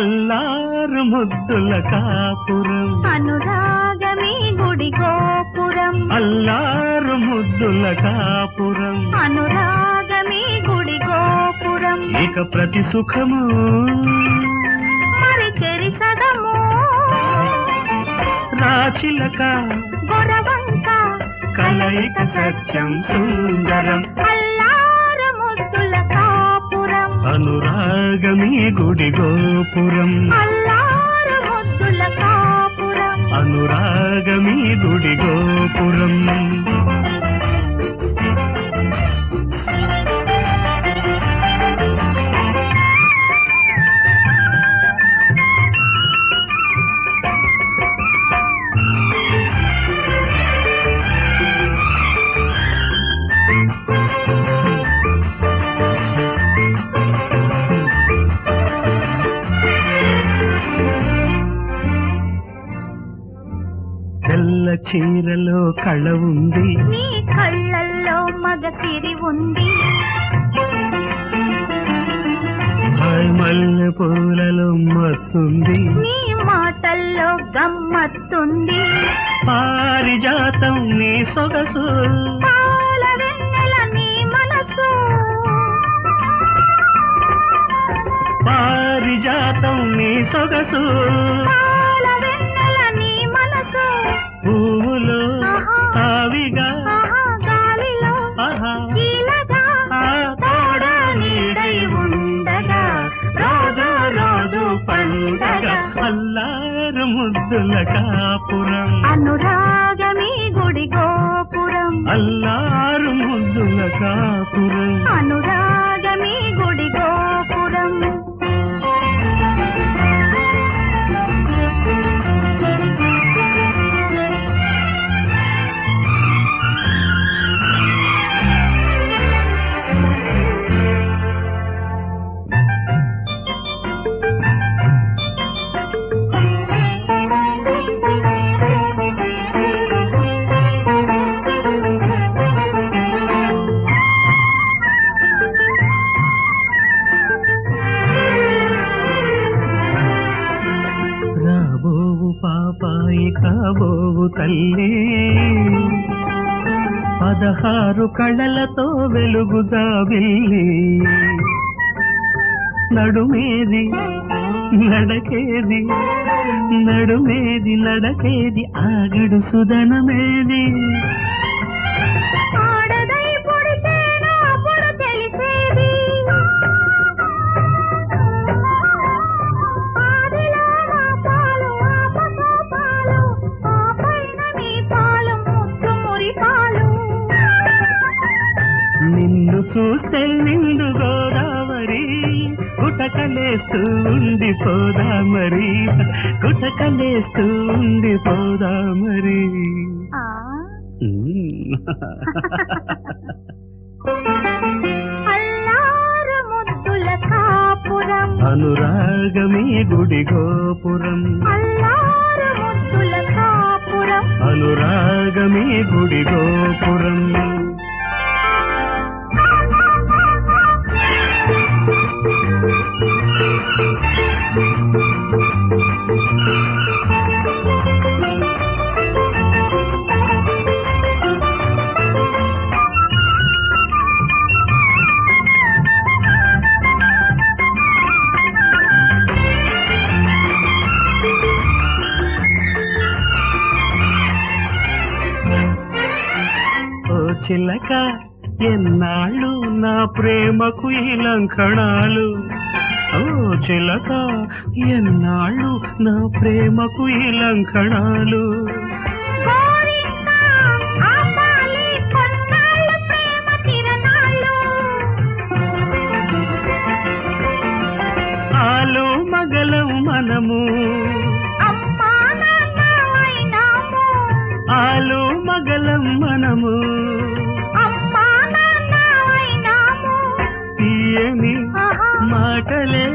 అల్లారు ముద్దుల కాపురం అనురాగమే గుడి గోపురం అల్లారు ముద్దుల కాపురం అనురాగమే గుడి గోపురం ఇక ప్రతి సుఖము మరి చెరిసదము రాచిలక గొరవంక కలయిక సత్యం సుందరం అల్లారు ముద్దుల కాపురం అనురాగమే గుడి గోపురం అల్లారు ముద్దుల కాపురం అనురాగమే గుడి గోపురం తెల్ల చీరలో కళ ఉంది నీ కళ్ళల్లో మగసిరి ఉంది మల్లె పూలలో మత్తుంది నీ మాటల్లో గమ్మత్తుంది పారిజాతం నీ సొగసు పాల వెన్నెల నీ మనసు పారిజాతం నీ సొగసు పాల వెన్నెల నీ మనసు పువ్వులో తావిగా గాలిలో కీలగా తోడ నీడై ఉండగా రోజు రోజు పండగ అల్లారు ముద్దుల కాపురం అనురాగమే గుడి గోపురం అల్లారు ముద్దుల కాపురం అనురాగమే గుడి గోపురం రాబోవు పాపాయి కాబోవు తల్లి 16 కళలతో వెలుగు జాబిల్లి నడుమేది నడకేది నడుమేది నడకేది ఆగడు సుదనమేది ఆడదై పుడితే నా పొర తెలిసేది ఆదిలో నా పాలు ఆపసో పాలు ఆపైన నీ పాలు ముద్దు మురి పాలు నిన్ను చూస్తే నిండు గోదావరి గుటకలేస్తూ ఉండిపోదా మరి గుటకలేస్తూ ఉండిపోదా మరి అల్లారు ముద్దుల కాపురం అనురాగమే గుడి గోపురం అల్లారు ముద్దుల కాపురం అనురాగమే గుడి గోపురం చిలక ఎన్నాళ్ళు నా ప్రేమకు ఈ లంకణాలు ఓ చిలక ఎన్నాళ్ళు నా ప్రేమకు ఈ లంకణాలు ఆలు మగలం మనము ఆలు మగలం మనము తీయని మాటలే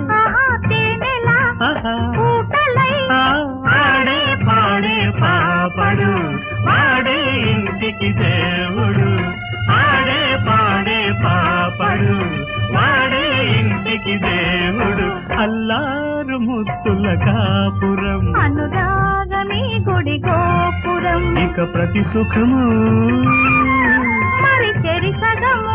ఆడే పాడే పాపడు వాడే ఇంటికి దేవుడు ఆడే పాడే పాపడు వాడే ఇంటికి దేవుడు అల్లారు ముత్తుల కాపురం అనురాగమే గుడి గోపురం ఇక ప్రతి సుఖము మరి చెరి సగము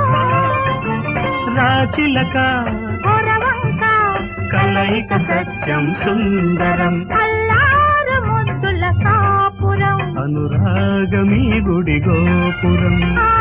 రాచిలక పొరవంక కలయిక సత్యం సుందరం అల్లారు ముద్దుల కాపురం అనురాగమీ గుడి గోపురం ఆ